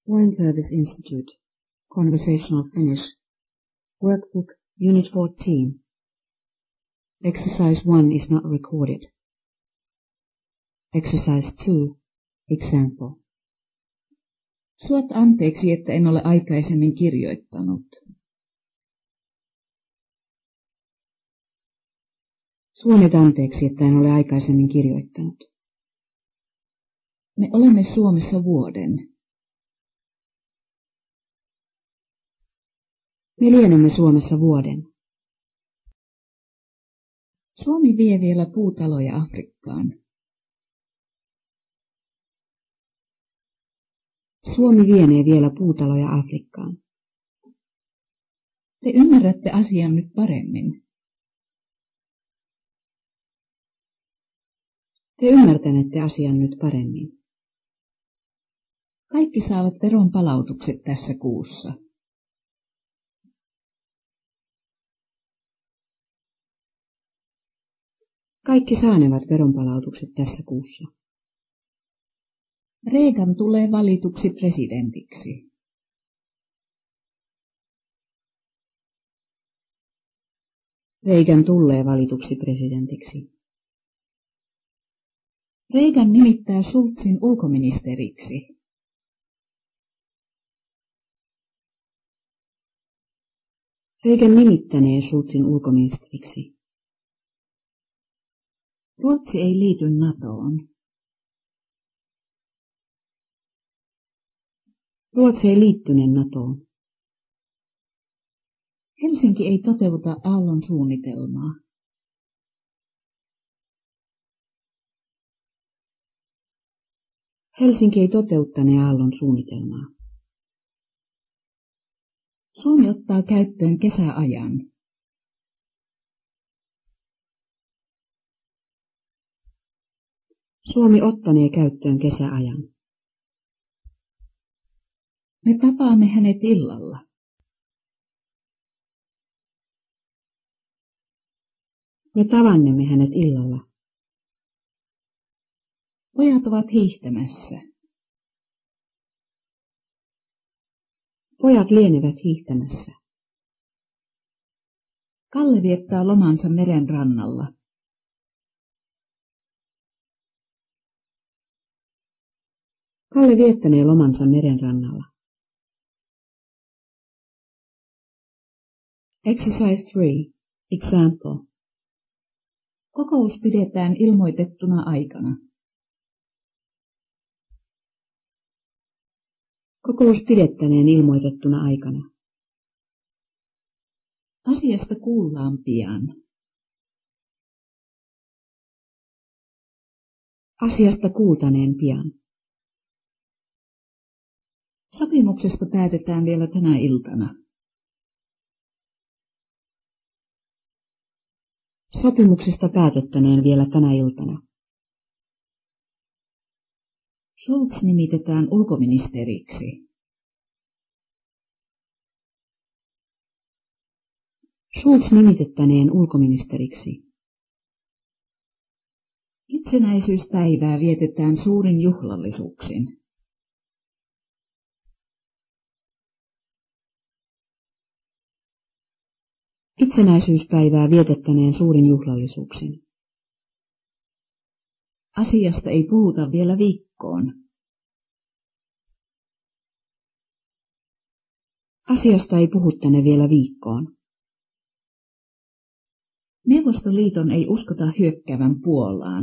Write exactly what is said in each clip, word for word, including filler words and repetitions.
Foreign Service Institute, Conversational Finnish, Workbook, Unit fourteen. Exercise one is not recorded. Exercise two, example. Suot anteeksi, että en ole aikaisemmin kirjoittanut. Suonet anteeksi, että en ole aikaisemmin kirjoittanut. Me olemme Suomessa vuoden. Me lienemme Suomessa vuoden. Suomi vie vielä puutaloja Afrikkaan. Suomi vienee vielä puutaloja Afrikkaan. Te ymmärrätte asian nyt paremmin. Te ymmärtänette asian nyt paremmin. Kaikki saavat veronpalautukset tässä kuussa. Kaikki saanevat veronpalautukset tässä kuussa. Reagan tulee valituksi presidentiksi. Reagan tulee valituksi presidentiksi. Reagan nimittää Schulzin ulkoministeriksi. Reagan nimittänee Schulzin ulkoministeriksi. Ruotsi ei liity NATOon. Ruotsi ei liittyne NATOon. Helsinki ei toteuta Aallon suunnitelmaa. Helsinki ei toteuttane Aallon suunnitelmaa. Suomi ottaa käyttöön kesäajan. Suomi ottanee käyttöön kesäajan. Me tapaamme hänet illalla. Me tavannemme hänet illalla. Pojat ovat hiihtämässä. Pojat lienevät hiihtämässä. Kalle viettää lomansa meren rannalla. Kalle viettänee lomansa meren rannalla. Exercise three. Example. Kokous pidetään ilmoitettuna aikana. Kokous pidettäneen ilmoitettuna aikana. Asiasta kuullaan pian. Asiasta kuultaneen pian. Sopimuksesta päätetään vielä tänä iltana. Sopimuksesta päätettäneen vielä tänä iltana. Schulz nimitetään ulkoministeriksi. Schulz nimitettäneen ulkoministeriksi. Itsenäisyyspäivää vietetään suurin juhlallisuuksin. Itsenäisyyspäivää vietettäneen suurin juhlallisuuksin. Asiasta ei puhuta vielä viikkoon. Asiasta ei puhuttane vielä viikkoon. Neuvostoliiton ei uskota hyökkäävän Puolaan.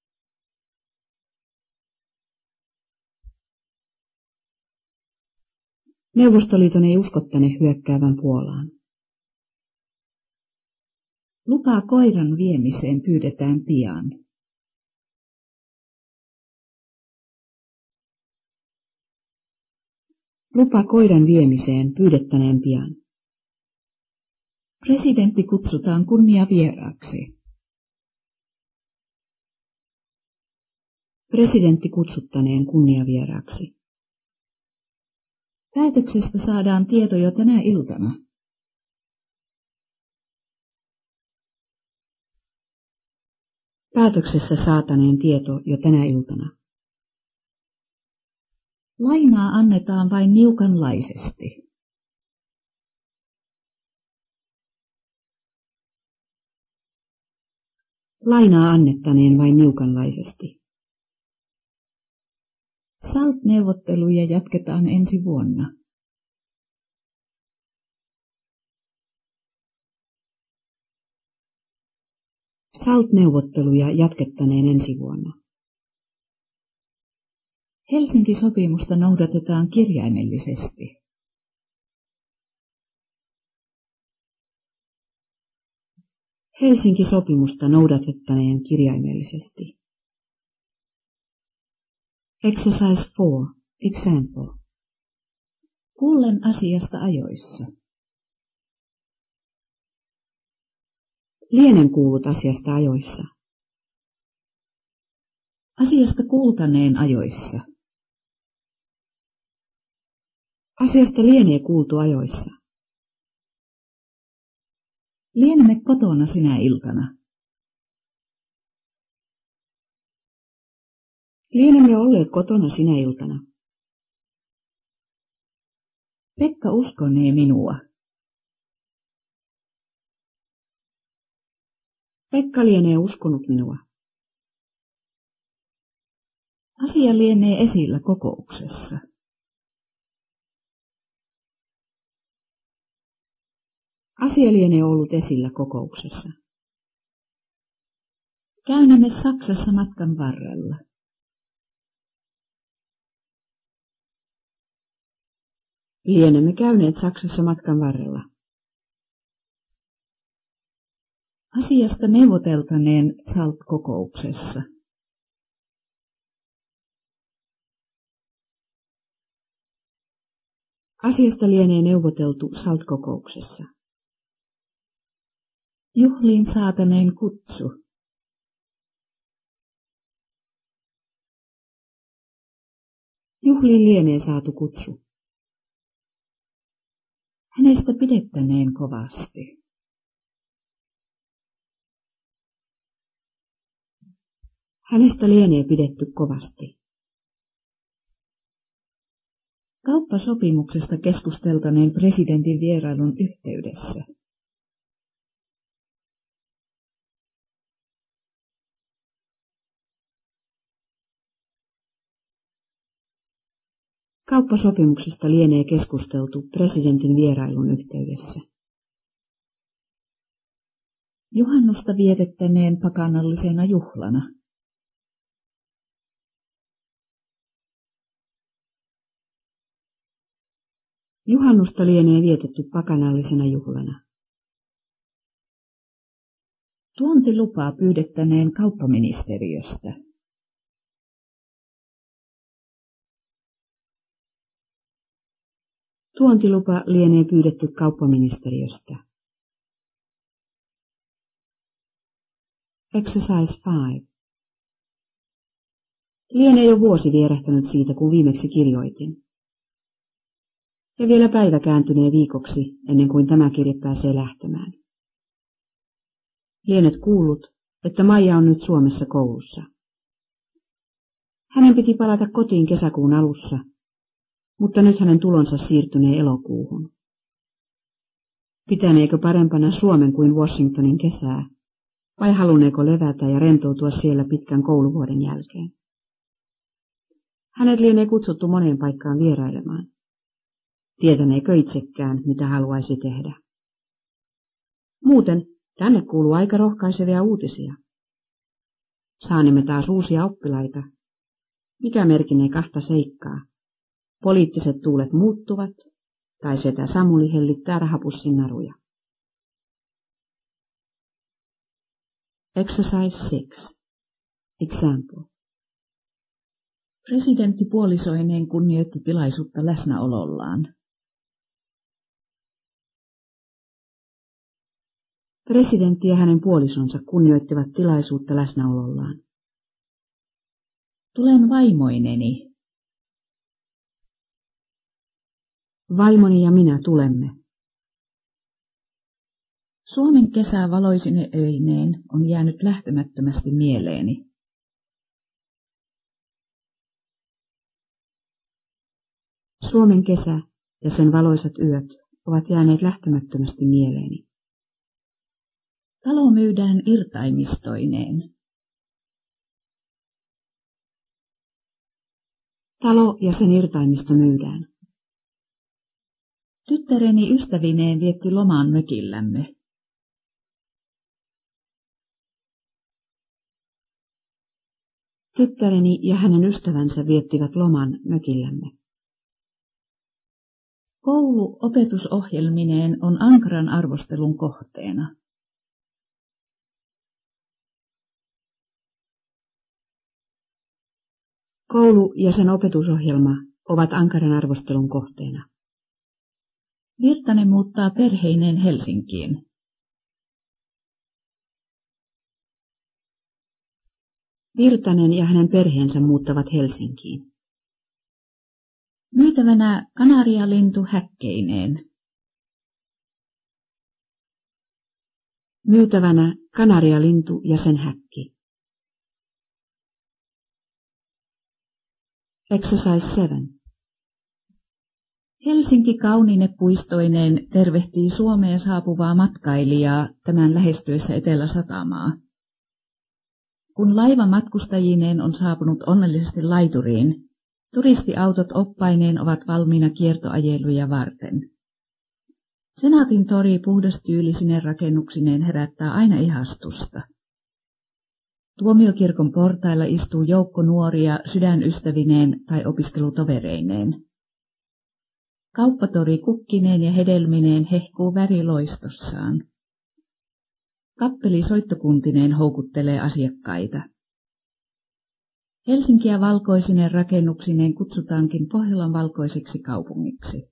Neuvostoliiton ei uskottane hyökkäävän Puolaan. Lupaa koiran viemiseen pyydetään pian. Lupa koiran viemiseen pyydettäneen pian. Presidentti kutsutaan kunniavieraaksi. Presidentti kutsuttaneen kunniavieraaksi. Päätöksestä saadaan tieto jo tänä iltana. Päätöksessä saataneen tieto jo tänä iltana. Lainaa annetaan vain niukanlaisesti. Lainaa annettaneen vain niukanlaisesti. S A L T-neuvotteluja jatketaan ensi vuonna. S A L T-neuvotteluja jatkettaneen ensi vuonna. Helsinki-sopimusta noudatetaan kirjaimellisesti. Helsinki-sopimusta noudatettaneen kirjaimellisesti. Exercise four. Example. Kuullen asiasta ajoissa. Lienen kuullut asiasta ajoissa. Asiasta kuultaneen ajoissa. Asiasta lienee kuultu ajoissa. Lienemme kotona sinä iltana. Lienemme olleet kotona sinä iltana. Pekka uskonee minua. Pekka lienee uskonut minua. Asia lienee esillä kokouksessa. Asia lienee ollut esillä kokouksessa. Käynnemme Saksassa matkan varrella. Lienemme käyneet Saksassa matkan varrella. Asiasta neuvoteltaneen S A L T-kokouksessa. Asiasta lienee neuvoteltu S A L T-kokouksessa. Juhliin saataneen kutsu. Juhliin lienee saatu kutsu. Hänestä pidettäneen kovasti. Hänestä lienee pidetty kovasti. Kauppasopimuksesta keskusteltaneen presidentin vierailun yhteydessä. Kauppasopimuksesta lienee keskusteltu presidentin vierailun yhteydessä. Juhannusta vietettäneen pakanallisena juhlana. Juhannusta lienee vietetty pakanallisena juhlana. Tuontilupaa pyydettäneen kauppaministeriöstä. Tuontilupa lienee pyydetty kauppaministeriöstä. Exercise five. Lienee jo vuosi vierähtänyt siitä, kun viimeksi kirjoitin. Ja vielä päivä kääntynee viikoksi, ennen kuin tämä kirje pääsee lähtemään. Lienet kuullut, että Maija on nyt Suomessa koulussa. Hänen piti palata kotiin kesäkuun alussa, mutta nyt hänen tulonsa siirtynee elokuuhun. Pitäneekö parempana Suomen kuin Washingtonin kesää, vai halunneeko levätä ja rentoutua siellä pitkän kouluvuoden jälkeen? Hänet lienee kutsuttu moneen paikkaan vierailemaan. Tietäneekö itsekään, mitä haluaisi tehdä? Muuten tänne kuuluu aika rohkaisevia uutisia. Saanemme taas uusia oppilaita, mikä merkinee kahta seikkaa. Poliittiset tuulet muuttuvat, tai setä Samuli hellittää rahapussin naruja. Exercise six. Example. Presidentti puolisoineen kunnioitti tilaisuutta läsnäolollaan. Presidentti ja hänen puolisonsa kunnioittivat tilaisuutta läsnäolollaan. Tulen vaimoineni. Vaimoni ja minä tulemme. Suomen kesää valoisine öineen on jäänyt lähtemättömästi mieleeni. Suomen kesä ja sen valoisat yöt ovat jääneet lähtemättömästi mieleeni. Talo myydään irtaimistoineen. Talo ja sen irtaimisto myydään. Tyttäreni ystävineen vietti loman mökillämme. Tyttäreni ja hänen ystävänsä viettivät loman mökillämme. Koulu opetusohjelmineen on ankaran arvostelun kohteena. Koulu ja sen opetusohjelma ovat ankaran arvostelun kohteena. Virtanen muuttaa perheineen Helsinkiin. Virtanen ja hänen perheensä muuttavat Helsinkiin. Myytävänä kanarialintu häkkeineen. Myytävänä kanarialintu ja sen häkki. Exercise seven. Helsinki kauniine puistoineen tervehtii Suomeen saapuvaa matkailijaa tämän lähestyessä Etelä-Satamaa. Kun laiva matkustajineen on saapunut onnellisesti laituriin, turistiautot oppaineen ovat valmiina kiertoajeluja varten. Senaatin tori puhdastyylisine rakennuksineen herättää aina ihastusta. Tuomiokirkon portailla istuu joukko nuoria sydänystävineen tai opiskelutovereineen. Kauppatori kukkineen ja hedelmineen hehkuu väriloistossaan. Kappeli soittokuntineen houkuttelee asiakkaita. Helsinkiä valkoisineen rakennuksineen kutsutaankin Pohjolan valkoiseksi kaupungiksi.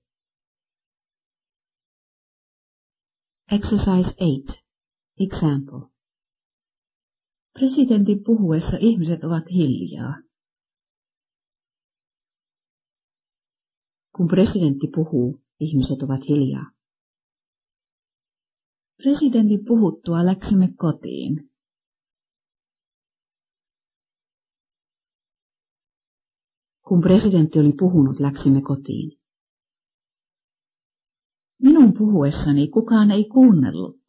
Exercise eight. Example. Presidentin puhuessa ihmiset ovat hiljaa. Kun presidentti puhuu, ihmiset ovat hiljaa. Presidentin puhuttua läksimme kotiin. Kun presidentti oli puhunut, läksimme kotiin. Minun puhuessani kukaan ei kuunnellut.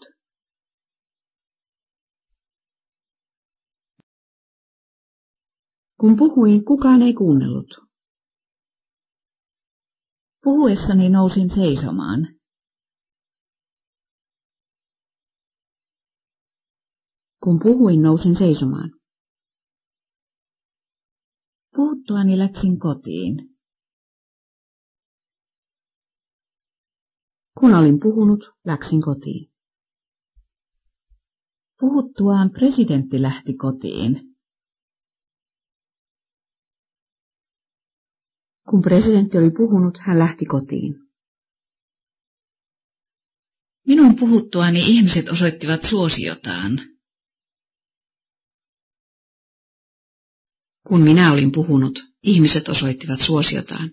Kun puhuin, kukaan ei kuunnellut. Puhuessani nousin seisomaan. Kun puhuin, nousin seisomaan. Puhuttuani läksin kotiin. Kun olin puhunut, läksin kotiin. Puhuttuaan presidentti lähti kotiin. Kun presidentti oli puhunut, hän lähti kotiin. Minun puhuttuani ihmiset osoittivat suosiotaan. Kun minä olin puhunut, ihmiset osoittivat suosiotaan.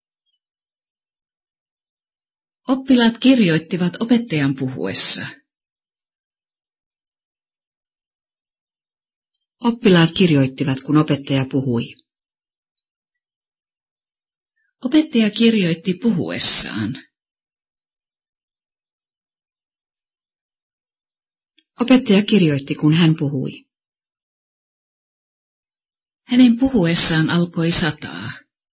Oppilaat kirjoittivat opettajan puhuessa. Oppilaat kirjoittivat, kun opettaja puhui. Opettaja kirjoitti puhuessaan. Opettaja kirjoitti, kun hän puhui. Hänen puhuessaan alkoi sataa.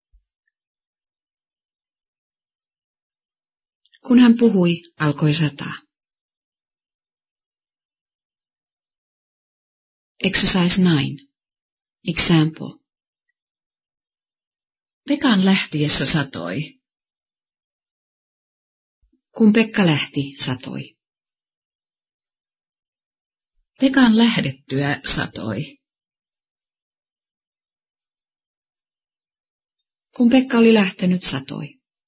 Kun hän puhui, alkoi sataa. Exercise nine. Example. Pekan lähtiessä satoi. Kun Pekka lähti, satoi. Pekan lähdettyä satoi. Kun Pekka oli lähtenyt, satoi.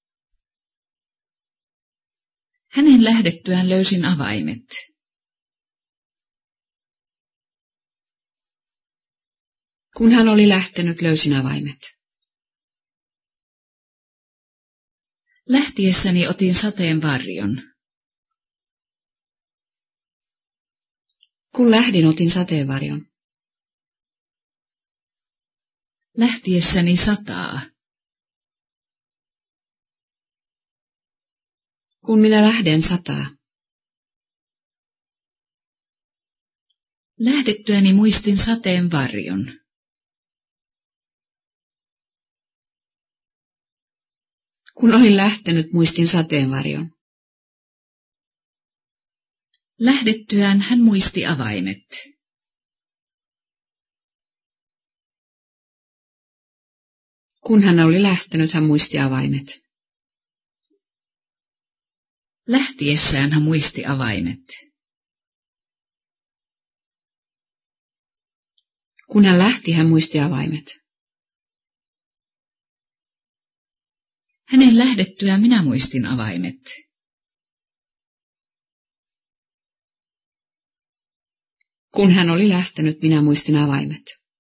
Hänen lähdettyään löysin avaimet. Kun hän oli lähtenyt, löysin avaimet. Lähtiessäni otin sateen varjon. Kun lähdin, otin sateenvarjon. Lähtiessäni sataa. Kun minä lähden, sataa. Lähdettyäni muistin sateen varjon. Kun olin lähtenyt, muistin sateenvarjon. Lähdettyään hän muisti avaimet. Kun hän oli lähtenyt, hän muisti avaimet. Lähtiessään hän muisti avaimet. Kun hän lähti, hän muisti avaimet. Hänen lähdettyään minä muistin avaimet. Kun hän oli lähtenyt, minä muistin avaimet.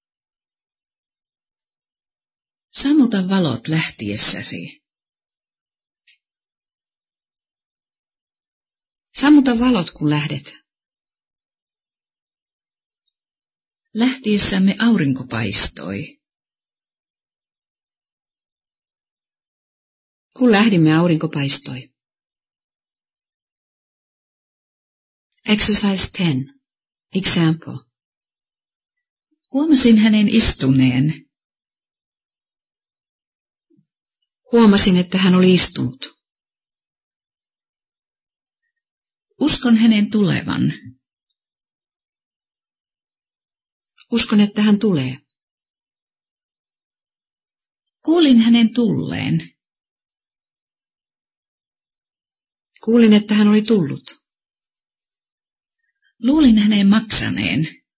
Sammuta valot lähtiessäsi. Sammuta valot, kun lähdet. Lähtiessämme aurinko paistoi. Kun lähdimme, aurinko paistoi. Exercise ten. Example. Huomasin hänen istuneen. Huomasin, että hän oli istunut. Uskon hänen tulevan. Uskon, että hän tulee. Kuulin hänen tulleen. Kuulin, että hän oli tullut. Luulin hänen maksaneen.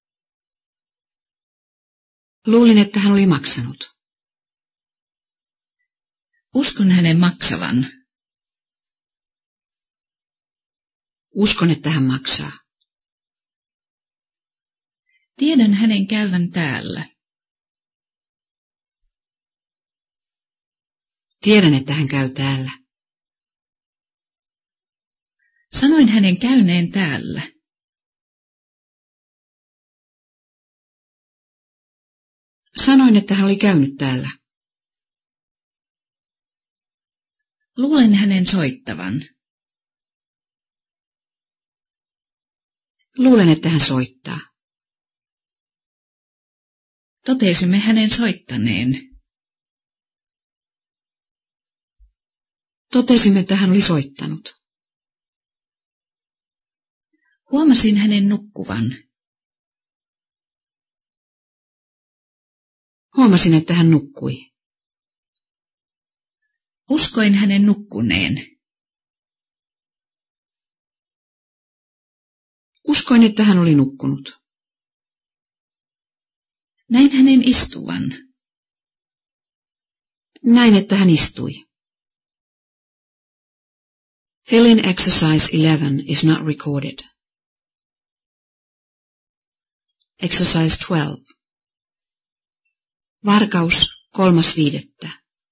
Luulin, että hän oli maksanut. Uskon hänen maksavan. Uskon, että hän maksaa. Tiedän hänen käyvän täällä. Tiedän, että hän käy täällä. Sanoin hänen käyneen täällä. Sanoin, että hän oli käynyt täällä. Luulen hänen soittavan. Luulen, että hän soittaa. Totesimme hänen soittaneen. Totesimme, että hän oli soittanut. Huomasin hänen nukkuvan. Huomasin, että hän nukkui. Uskoin hänen nukkuneen. Uskoin, että hän oli nukkunut. Näin hänen istuvan. Näin, että hän istui. Fill-in exercise eleven is not recorded. Exercise twelve. Varkaus kolmas viidettä.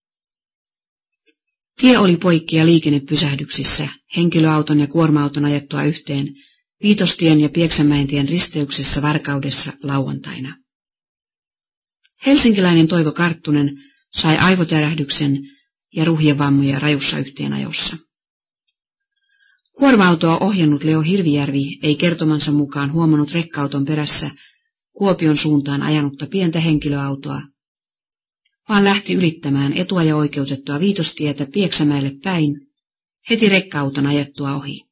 Tie oli poikki ja liikennepysähdyksissä, henkilöauton ja kuorma-auton ajettua yhteen, Viitostien ja Pieksämäentien risteyksessä Varkaudessa lauantaina. Helsinkiläinen Toivo Karttunen sai aivotärähdyksen ja ruhjevammoja rajussa yhteenajossa. Kuorma-autoa ohjannut Leo Hirvijärvi ei kertomansa mukaan huomannut rekka-auton perässä Kuopion suuntaan ajanutta pientä henkilöautoa, vaan lähti ylittämään etua ja oikeutettua Viitostietä Pieksämäelle päin, heti rekka-auton ajettua ohi.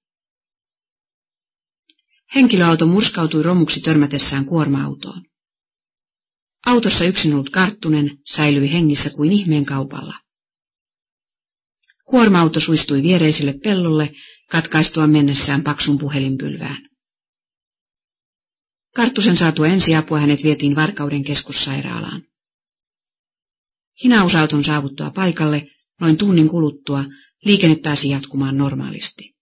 Henkilöauto murskautui romuksi törmätessään kuorma-autoon. Autossa yksin ollut Karttunen säilyi hengissä kuin ihmeen kaupalla. Kuorma-auto suistui viereiselle pellolle katkaistua mennessään paksun puhelinpylvään. Karttusen saatua ensiapua hänet vietiin Varkauden keskussairaalaan. Hinausauton saavuttua paikalle noin tunnin kuluttua liikenne pääsi jatkumaan normaalisti.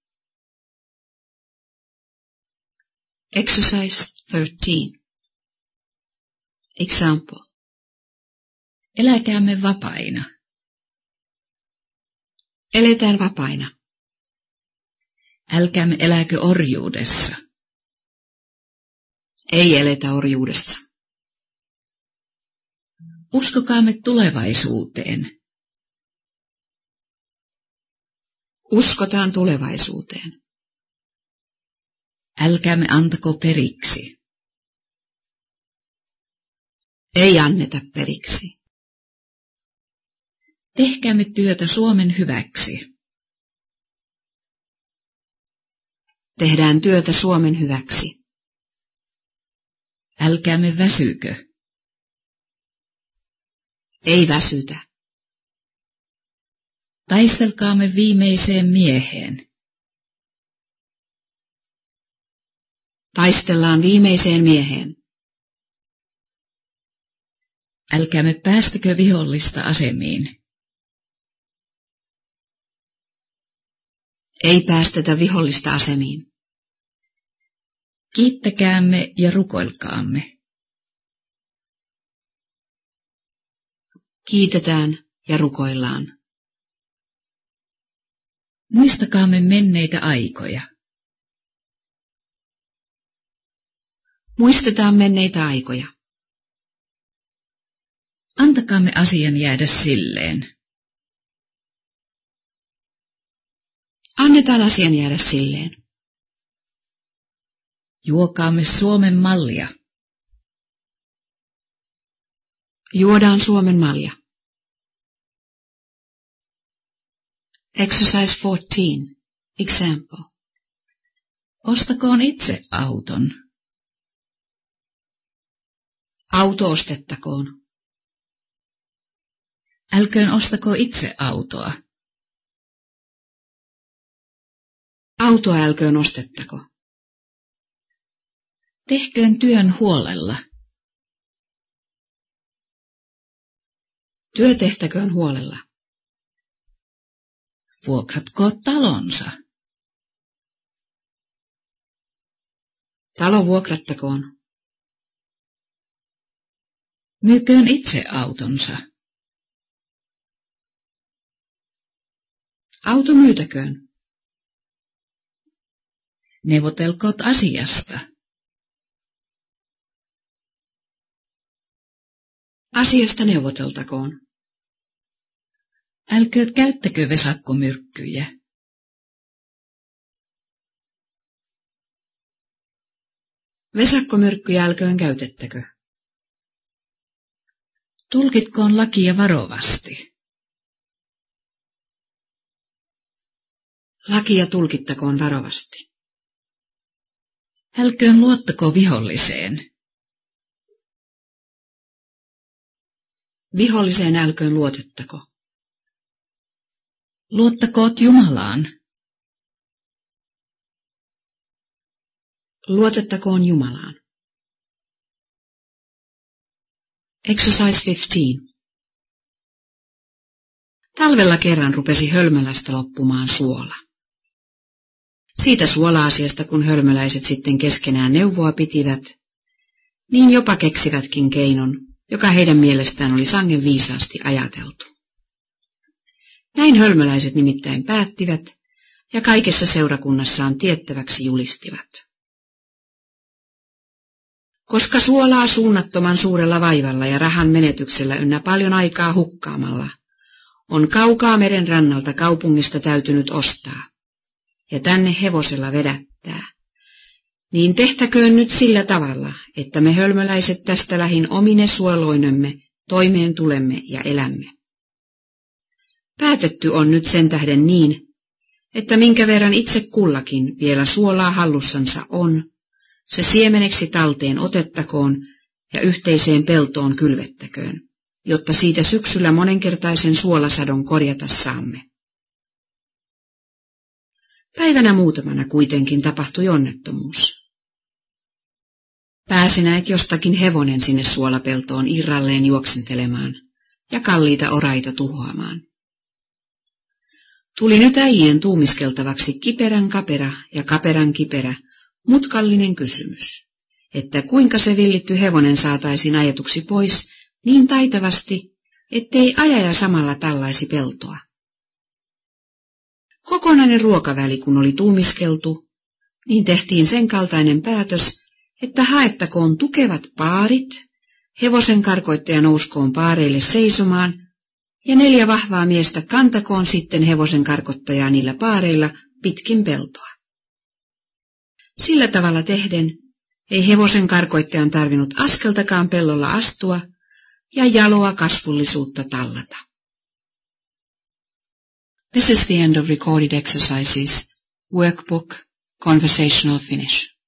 Exercise thirteen. Example. Eläkäämme vapaina. Eletään vapaina. Älkäämme eläkö orjuudessa. Ei eletä orjuudessa. Uskokaamme tulevaisuuteen. Uskotaan tulevaisuuteen. Älkäämme antako periksi. Ei anneta periksi. Tehkäämme työtä Suomen hyväksi. Tehdään työtä Suomen hyväksi. Älkäämme väsykö. Ei väsytä. Taistelkaamme viimeiseen mieheen. Taistellaan viimeiseen mieheen. Älkäämme päästäkö vihollista asemiin. Ei päästetä vihollista asemiin. Kiittäkäämme ja rukoilkaamme. Kiitetään ja rukoillaan. Muistakaamme menneitä aikoja. Muistetaan menneitä aikoja. Antakaamme asian jäädä silleen. Annetaan asian jäädä silleen. Juokaamme Suomen mallia. Juodaan Suomen malja. Exercise fourteen. Example. Ostakoon itse auton. Auto ostettakoon. Älköön ostako itse autoa. Autoa älköön ostettako. Tehköön työn huolella. Työ tehtäköön huolella. Vuokratko talonsa. Talo vuokrattakoon. Myyköön itse autonsa. Auto myytäköön. Neuvotelkoot asiasta. Asiasta neuvoteltakoon. Älkööt käyttäkö vesakkomyrkkyjä. Vesakkomyrkkyjä älköön käytettäkö. Tulkitkoon lakia varovasti. Lakia tulkittakoon varovasti. Älköön luottako viholliseen. Viholliseen älköön luotettako. Luottakoot Jumalaan. Luotettakoon Jumalaan. Exercise fifteen. Talvella kerran rupesi Hölmölästä loppumaan suola. Siitä suola-asiasta, kun hölmöläiset sitten keskenään neuvoa pitivät, niin jopa keksivätkin keinon, joka heidän mielestään oli sangen viisaasti ajateltu. Näin hölmöläiset nimittäin päättivät ja kaikessa seurakunnassaan tiettäväksi julistivat. Koska suolaa suunnattoman suurella vaivalla ja rahan menetyksellä ynnä paljon aikaa hukkaamalla on kaukaa meren rannalta kaupungista täytynyt ostaa ja tänne hevosella vedättää, niin tehtäköön nyt sillä tavalla, että me hölmöläiset tästä lähin omine suoloinemme toimeen tulemme ja elämme. Päätetty on nyt sen tähden niin, että minkä verran itse kullakin vielä suolaa hallussansa on, se siemeneksi talteen otettakoon ja yhteiseen peltoon kylvettäköön, jotta siitä syksyllä monenkertaisen suolasadon korjata saamme. Päivänä muutamana kuitenkin tapahtui onnettomuus. Pääsi näet jostakin hevonen sinne suolapeltoon irralleen juoksentelemaan ja kalliita oraita tuhoamaan. Tuli nyt äijien tuumiskeltavaksi kiperän kapera ja kaperan kiperä, mutkallinen kysymys, että kuinka se villitty hevonen saataisiin ajetuksi pois niin taitavasti, ettei ajaja samalla tallaisi peltoa. Kokonainen ruokaväli kun oli tuumiskeltu, niin tehtiin sen kaltainen päätös, että haettakoon tukevat paarit, hevosen karkoittaja nouskoon paareille seisomaan ja neljä vahvaa miestä kantakoon sitten hevosen karkottajaa niillä paareilla pitkin peltoa. Sillä tavalla tehden ei hevosen karkoittajan tarvinnut askeltakaan pellolla astua ja jaloa kasvullisuutta tallata. This is the end of recorded exercises, workbook, conversational finish.